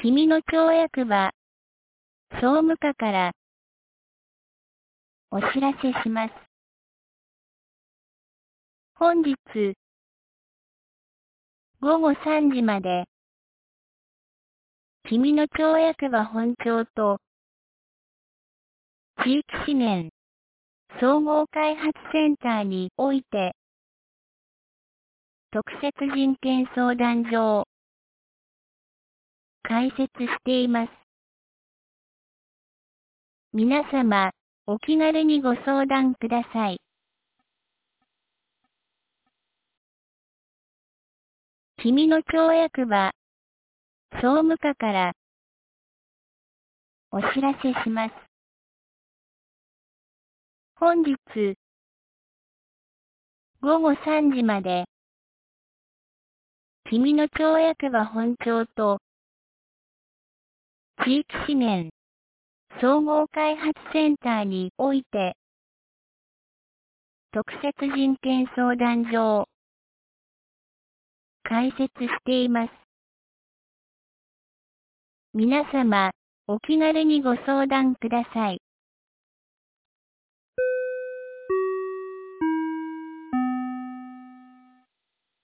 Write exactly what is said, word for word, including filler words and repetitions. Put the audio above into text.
君の町役場、総務課からお知らせします。本日、ごごさんじまで、君の町役場本庁と、地域資源総合開発センターにおいて、特設人権相談所を開設しています。皆様、お気軽にご相談ください。君の町役場、総務課からお知らせします。本日、ごごさんじまで、君の町役場本庁と、地域資源総合開発センターにおいて、特設人権相談所を開設しています。皆様、お気軽にご相談ください。